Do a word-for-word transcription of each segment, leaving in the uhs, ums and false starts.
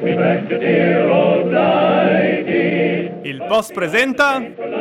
me back to dear old Blighty. Il boss presenta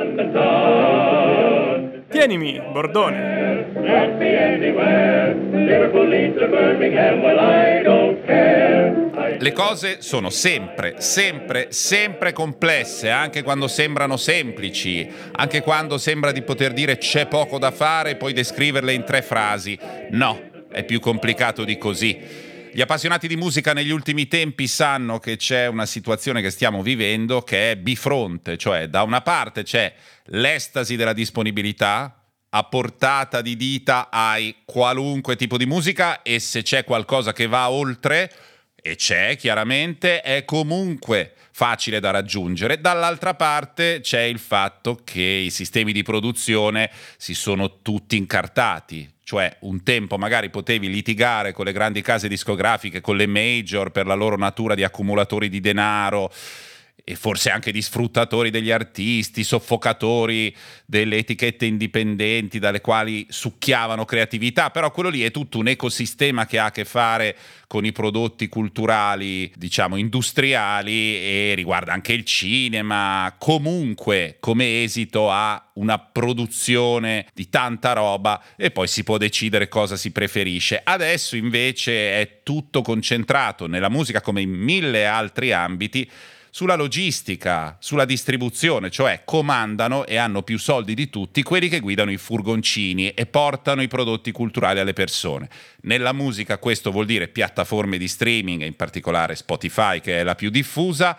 Tienimi, Bordone. Let me anywhere. Liverpool, Leeds or Birmingham, well I don't care. Le cose sono sempre, sempre, sempre complesse, anche quando sembrano semplici, anche quando sembra di poter dire c'è poco da fare e poi descriverle in tre frasi. No, è più complicato di così. Gli appassionati di musica negli ultimi tempi sanno che c'è una situazione che stiamo vivendo che è bifronte, cioè da una parte c'è l'estasi della disponibilità, a portata di dita hai qualunque tipo di musica e se c'è qualcosa che va oltre, e c'è chiaramente, è comunque facile da raggiungere. Dall'altra parte c'è il fatto che i sistemi di produzione si sono tutti incartati. Cioè un tempo magari potevi litigare con le grandi case discografiche, con le major per la loro natura di accumulatori di denaro e forse anche di sfruttatori degli artisti, soffocatori delle etichette indipendenti dalle quali succhiavano creatività, però quello lì è tutto un ecosistema che ha a che fare con i prodotti culturali, diciamo industriali, e riguarda anche il cinema, comunque come esito a una produzione di tanta roba e poi si può decidere cosa si preferisce. Adesso invece è tutto concentrato nella musica come in mille altri ambiti sulla logistica, sulla distribuzione, cioè comandano e hanno più soldi di tutti quelli che guidano i furgoncini e portano i prodotti culturali alle persone. Nella musica questo vuol dire piattaforme di streaming, e in particolare Spotify, che è la più diffusa,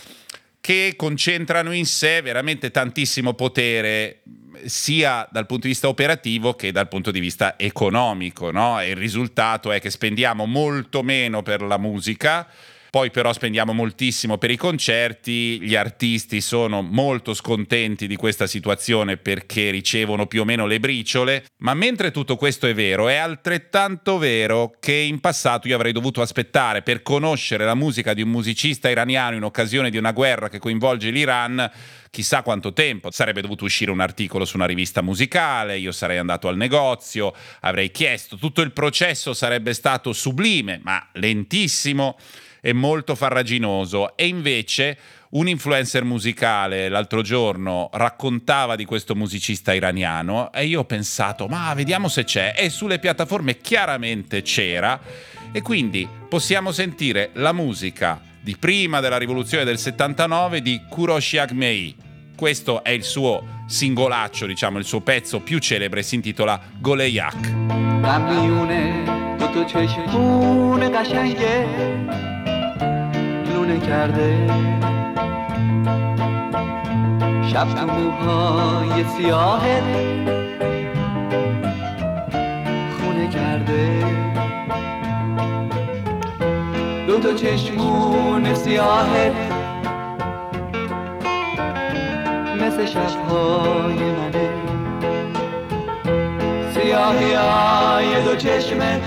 che concentrano in sé veramente tantissimo potere, sia dal punto di vista operativo che dal punto di vista economico, no? E il risultato è che spendiamo molto meno per la musica, poi però spendiamo moltissimo per i concerti, gli artisti sono molto scontenti di questa situazione perché ricevono più o meno le briciole, ma mentre tutto questo è vero, è altrettanto vero che in passato io avrei dovuto aspettare per conoscere la musica di un musicista iraniano in occasione di una guerra che coinvolge l'Iran chissà quanto tempo. Sarebbe dovuto uscire un articolo su una rivista musicale, io sarei andato al negozio, avrei chiesto, tutto il processo sarebbe stato sublime, ma lentissimo e molto farraginoso. E invece un influencer musicale l'altro giorno raccontava di questo musicista iraniano e io ho pensato, ma vediamo se c'è, e sulle piattaforme chiaramente c'era, e quindi possiamo sentire la musica di prima della rivoluzione del settantanove di Kourosh Jagmei. Questo è il suo singolaccio, diciamo il suo pezzo più celebre, si intitola Goleyak. کرده شب تو موهای سیاهت خونه کرده دو تا چشمون سیاهت مثل شبهای منه سیاهی های دو چشمت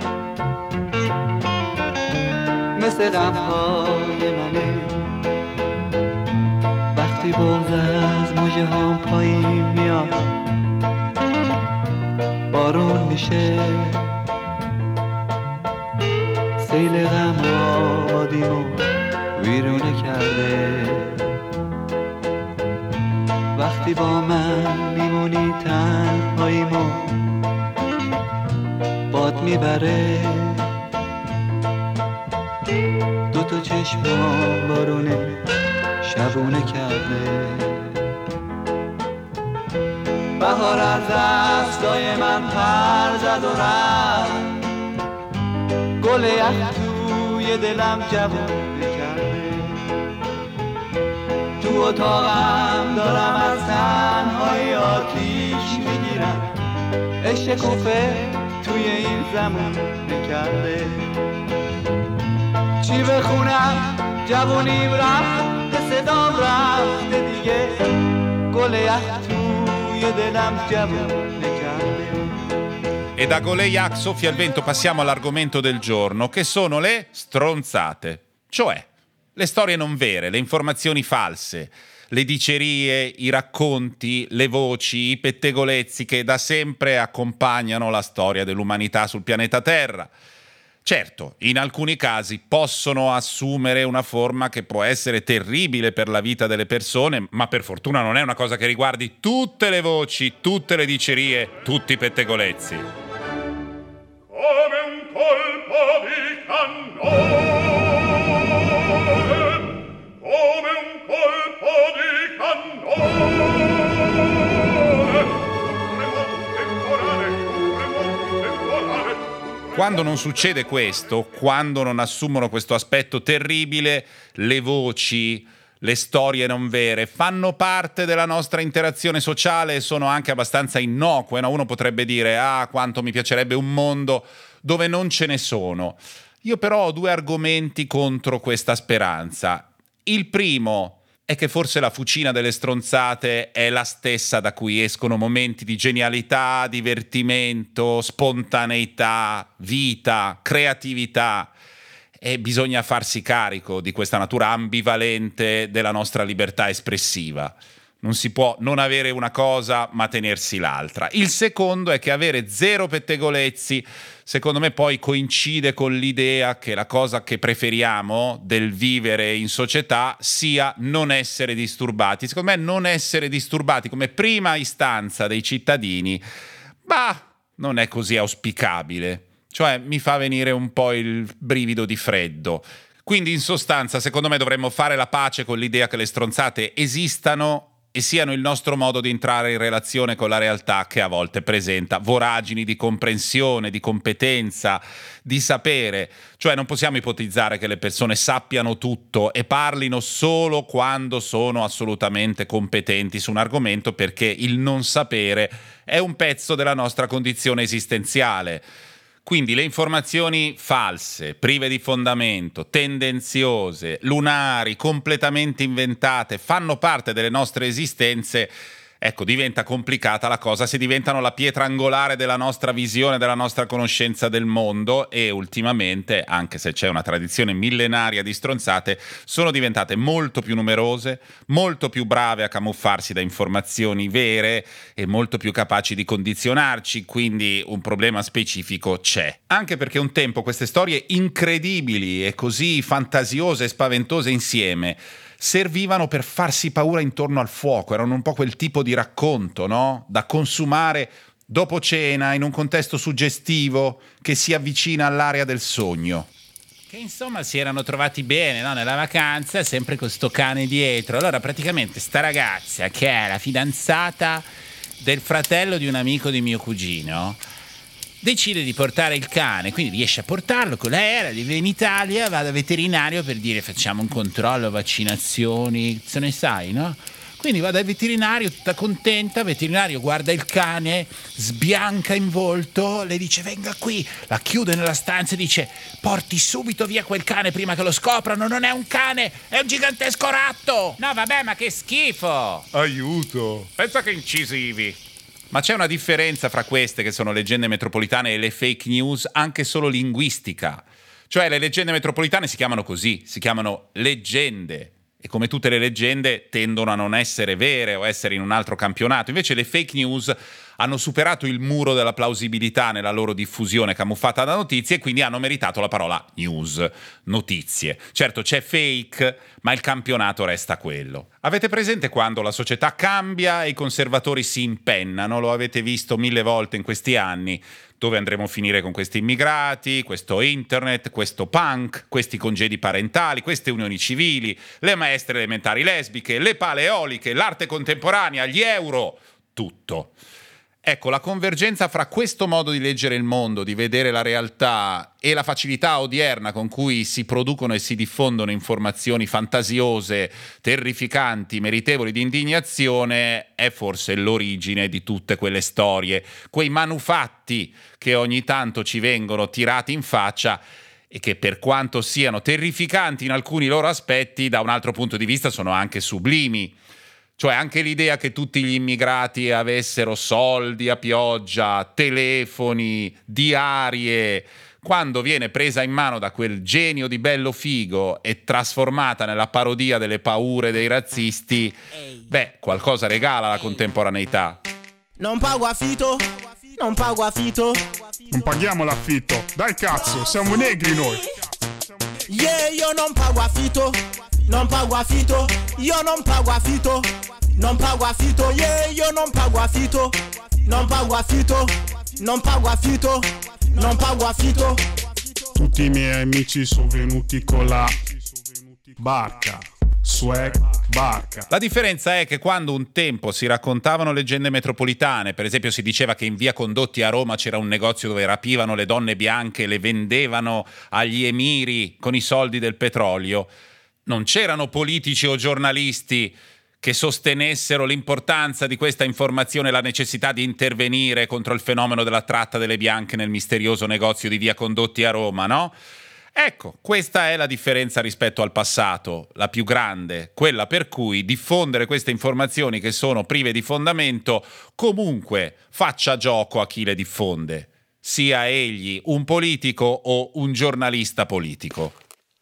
مثل غمهای منه وقتی بغض از مژه هام پایین میاد بارون میشه سیل غم آبادیمو ویرونه کرده وقتی با من میمونی تنهاییمو باد میبره دو تا چشمام بارونه شبونه کرده بهار از دستای من پر زد و رفت گل یخ توی دلم جوونه کرده تو اتاقم دارم از تنهایی آتیش میگیرم عشق کوفه توی این زمونه کرده چی بخونم جوونیم رفت صدام رفته دیگه گل یخ توی دلم جوونه کرده. E da Goleyak soffia il vento passiamo all'argomento del giorno, che sono le stronzate, cioè le storie non vere, le informazioni false, le dicerie, i racconti, le voci, i pettegolezzi che da sempre accompagnano la storia dell'umanità sul pianeta Terra. Certo, in alcuni casi possono assumere una forma che può essere terribile per la vita delle persone, ma per fortuna non è una cosa che riguardi tutte le voci, tutte le dicerie, tutti i pettegolezzi. Come un colpo di cannone, come un colpo di cannone, un remoto temporale, un remoto temporale. Quando non succede questo, quando non assumono questo aspetto terribile, le voci, le storie non vere fanno parte della nostra interazione sociale e sono anche abbastanza innocue, no? Uno potrebbe dire, ah, quanto mi piacerebbe un mondo dove non ce ne sono. Io però ho due argomenti contro questa speranza. Il primo è che forse la fucina delle stronzate è la stessa da cui escono momenti di genialità, divertimento, spontaneità, vita, creatività, e bisogna farsi carico di questa natura ambivalente della nostra libertà espressiva. Non si può non avere una cosa ma tenersi l'altra. Il secondo è che avere zero pettegolezzi, secondo me, poi coincide con l'idea che la cosa che preferiamo del vivere in società sia non essere disturbati. Secondo me non essere disturbati come prima istanza dei cittadini, bah, non è così auspicabile. Cioè mi fa venire un po' il brivido di freddo. Quindi in sostanza, secondo me, dovremmo fare la pace con l'idea che le stronzate esistano e siano il nostro modo di entrare in relazione con la realtà, che a volte presenta voragini di comprensione, di competenza, di sapere. Cioè non possiamo ipotizzare che le persone sappiano tutto e parlino solo quando sono assolutamente competenti su un argomento, perché il non sapere è un pezzo della nostra condizione esistenziale. Quindi le informazioni false, prive di fondamento, tendenziose, lunari, completamente inventate, fanno parte delle nostre esistenze. Ecco, diventa complicata la cosa se diventano la pietra angolare della nostra visione, della nostra conoscenza del mondo, e ultimamente, anche se c'è una tradizione millenaria di stronzate, sono diventate molto più numerose, molto più brave a camuffarsi da informazioni vere e molto più capaci di condizionarci, quindi un problema specifico c'è. Anche perché un tempo queste storie incredibili e così fantasiose e spaventose insieme servivano per farsi paura intorno al fuoco, erano un po' quel tipo di racconto, no? Da consumare dopo cena in un contesto suggestivo che si avvicina all'area del sogno. Che insomma si erano trovati bene, no? Nella vacanza, sempre con sto cane dietro. Allora praticamente sta ragazza, che è la fidanzata del fratello di un amico di mio cugino, decide di portare il cane, quindi riesce a portarlo con l'aereo, vive in Italia, va dal veterinario per dire facciamo un controllo, vaccinazioni, se ne sai, no? Quindi va dal veterinario tutta contenta, il veterinario guarda il cane, sbianca in volto, le dice venga qui, la chiude nella stanza e dice porti subito via quel cane prima che lo scoprano, non è un cane, è un gigantesco ratto! No vabbè, ma che schifo! Aiuto! Pensa che incisivi! Ma c'è una differenza fra queste, che sono leggende metropolitane, e le fake news, anche solo linguistica. Cioè le leggende metropolitane si chiamano così, si chiamano leggende. E come tutte le leggende tendono a non essere vere o essere in un altro campionato. Invece le fake news hanno superato il muro della plausibilità nella loro diffusione camuffata da notizie e quindi hanno meritato la parola news, notizie. Certo c'è fake, ma il campionato resta quello. Avete presente quando la società cambia e i conservatori si impennano? Lo avete visto mille volte in questi anni. Dove andremo a finire con questi immigrati, questo internet, questo punk, questi congedi parentali, queste unioni civili, le maestre elementari lesbiche, le pale eoliche, l'arte contemporanea, gli euro, tutto. Ecco, la convergenza fra questo modo di leggere il mondo, di vedere la realtà, e la facilità odierna con cui si producono e si diffondono informazioni fantasiose, terrificanti, meritevoli di indignazione, è forse l'origine di tutte quelle storie, quei manufatti che ogni tanto ci vengono tirati in faccia e che, per quanto siano terrificanti in alcuni loro aspetti, da un altro punto di vista sono anche sublimi. Cioè anche l'idea che tutti gli immigrati avessero soldi a pioggia, telefoni, diarie, quando viene presa in mano da quel genio di bello figo e trasformata nella parodia delle paure dei razzisti, beh, qualcosa regala la contemporaneità. Non pago affitto, non pago affitto, Non paghiamo l'affitto. Dai cazzo, siamo negri noi. Yeah, io non pago affitto, non pago affitto, io non pago affitto, non pago affitto, yeah, io non pago affitto, non pago affitto, non pago affitto, non pago affitto. Tutti i miei amici sono venuti con la barca, swag, barca. La differenza è che quando un tempo si raccontavano leggende metropolitane, per esempio si diceva che in via Condotti a Roma c'era un negozio dove rapivano le donne bianche e le vendevano agli emiri con i soldi del petrolio, non c'erano politici o giornalisti che sostenessero l'importanza di questa informazione e la necessità di intervenire contro il fenomeno della tratta delle bianche nel misterioso negozio di via Condotti a Roma, no? Ecco, questa è la differenza rispetto al passato, la più grande, quella per cui diffondere queste informazioni che sono prive di fondamento comunque faccia gioco a chi le diffonde, sia egli un politico o un giornalista politico.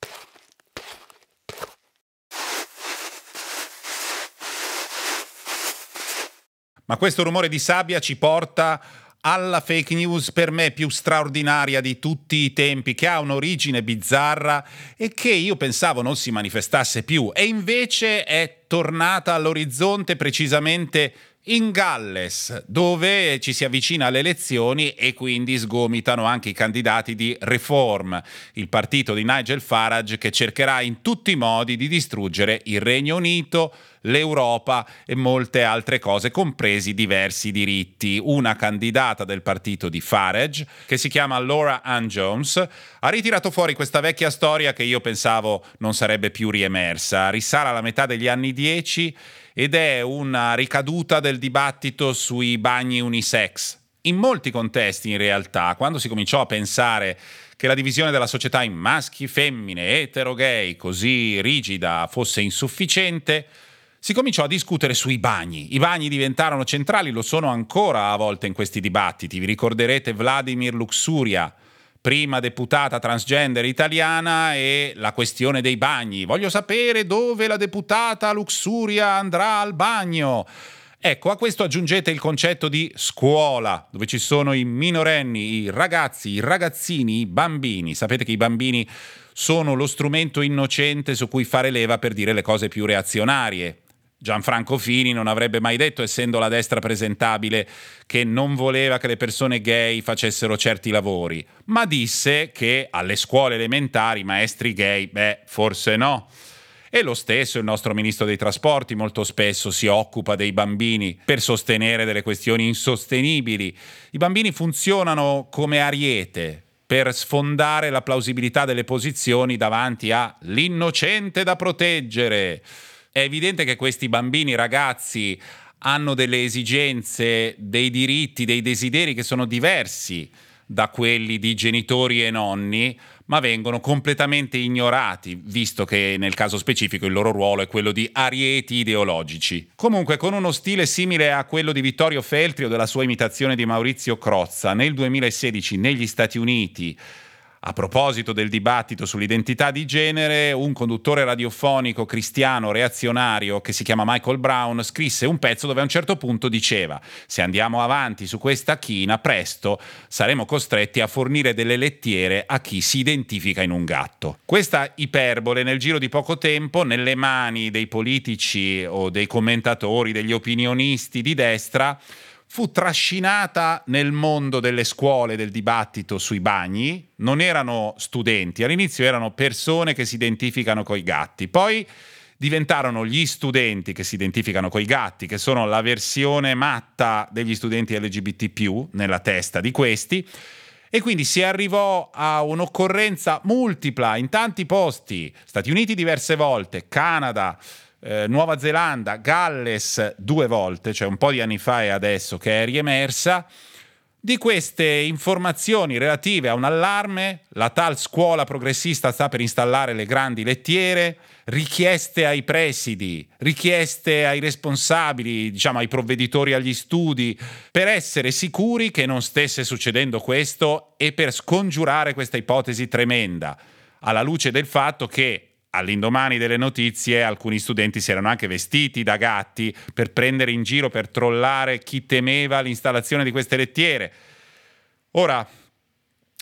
Ma questo rumore di sabbia ci porta alla fake news per me più straordinaria di tutti i tempi, che ha un'origine bizzarra e che io pensavo non si manifestasse più, e invece è tornata all'orizzonte precisamente in Galles, dove ci si avvicina alle elezioni e quindi sgomitano anche i candidati di Reform, il partito di Nigel Farage, che cercherà in tutti i modi di distruggere il Regno Unito, l'Europa e molte altre cose, compresi diversi diritti. Una candidata del partito di Farage, che si chiama Laura Ann Jones, ha ritirato fuori questa vecchia storia che io pensavo non sarebbe più riemersa. Risale alla metà degli anni dieci ed è una ricaduta del dibattito sui bagni unisex. In molti contesti, in realtà, quando si cominciò a pensare che la divisione della società in maschi, femmine, etero, gay, così rigida, fosse insufficiente, si cominciò a discutere sui bagni. I bagni diventarono centrali, lo sono ancora a volte in questi dibattiti. Vi ricorderete Vladimir Luxuria, prima deputata transgender italiana, e la questione dei bagni. Voglio sapere dove la deputata Luxuria andrà al bagno. Ecco, a questo aggiungete il concetto di scuola, dove ci sono i minorenni, i ragazzi, i ragazzini, i bambini. Sapete che i bambini sono lo strumento innocente su cui fare leva per dire le cose più reazionarie. Gianfranco Fini non avrebbe mai detto, essendo la destra presentabile, che non voleva che le persone gay facessero certi lavori, ma disse che alle scuole elementari maestri gay, beh, forse no. E lo stesso il nostro ministro dei trasporti molto spesso si occupa dei bambini per sostenere delle questioni insostenibili. I bambini funzionano come ariete per sfondare la plausibilità delle posizioni davanti a l'innocente da proteggere. È evidente che questi bambini, ragazzi, hanno delle esigenze, dei diritti, dei desideri che sono diversi da quelli di genitori e nonni, ma vengono completamente ignorati, visto che nel caso specifico il loro ruolo è quello di arieti ideologici. Comunque, con uno stile simile a quello di Vittorio Feltri o della sua imitazione di Maurizio Crozza, nel duemilasedici negli Stati Uniti, a proposito del dibattito sull'identità di genere, un conduttore radiofonico cristiano reazionario che si chiama Michael Brown scrisse un pezzo dove a un certo punto diceva: se andiamo avanti su questa china, presto saremo costretti a fornire delle lettiere a chi si identifica in un gatto. Questa iperbole nel giro di poco tempo, nelle mani dei politici o dei commentatori, degli opinionisti di destra, fu trascinata nel mondo delle scuole, del dibattito sui bagni. Non erano studenti, all'inizio erano persone che si identificano coi gatti, poi diventarono gli studenti che si identificano coi gatti, che sono la versione matta degli studenti L G B T più nella testa di questi, e quindi si arrivò a un'occorrenza multipla in tanti posti, Stati Uniti diverse volte, Canada, Eh, Nuova Zelanda, Galles due volte, cioè un po' di anni fa e adesso che è riemersa, di queste informazioni relative a un allarme. La tal scuola progressista sta per installare le grandi lettiere, richieste ai presidi, richieste ai responsabili, diciamo ai provveditori agli studi, per essere sicuri che non stesse succedendo questo e per scongiurare questa ipotesi tremenda, alla luce del fatto che all'indomani delle notizie alcuni studenti si erano anche vestiti da gatti per prendere in giro, per trollare chi temeva l'installazione di queste lettiere. Ora,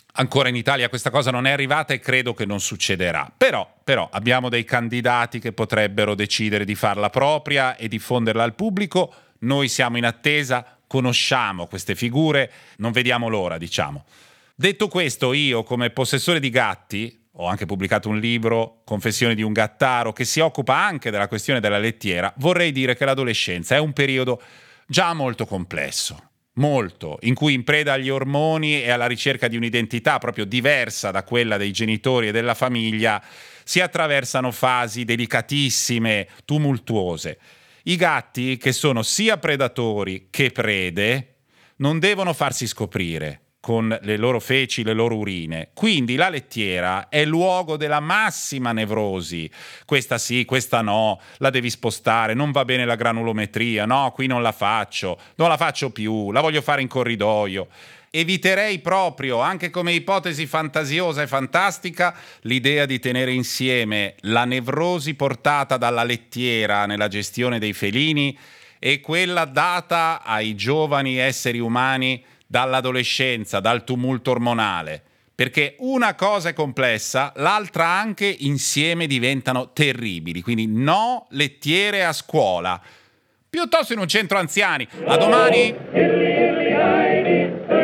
Ancora in Italia questa cosa non è arrivata e credo che non succederà. Però, però abbiamo dei candidati che potrebbero decidere di farla propria e diffonderla al pubblico. Noi siamo in attesa, conosciamo queste figure, non vediamo l'ora, diciamo. Detto questo, io come possessore di gatti ho anche pubblicato un libro, Confessioni di un gattaro, che si occupa anche della questione della lettiera. Vorrei dire che l'adolescenza è un periodo già molto complesso. Molto, in cui in preda agli ormoni e alla ricerca di un'identità proprio diversa da quella dei genitori e della famiglia, si attraversano fasi delicatissime, tumultuose. I gatti, che sono sia predatori che prede, non devono farsi scoprire con le loro feci, le loro urine. Quindi la lettiera è luogo della massima nevrosi. Questa sì, questa no, la devi spostare, non va bene la granulometria, no, qui non la faccio, non la faccio più, la voglio fare in corridoio. Eviterei proprio, anche come ipotesi fantasiosa e fantastica, l'idea di tenere insieme la nevrosi portata dalla lettiera nella gestione dei felini e quella data ai giovani esseri umani dall'adolescenza, dal tumulto ormonale, perché una cosa è complessa, l'altra anche insieme diventano terribili. Quindi no lettiere a scuola, piuttosto in un centro anziani. A domani!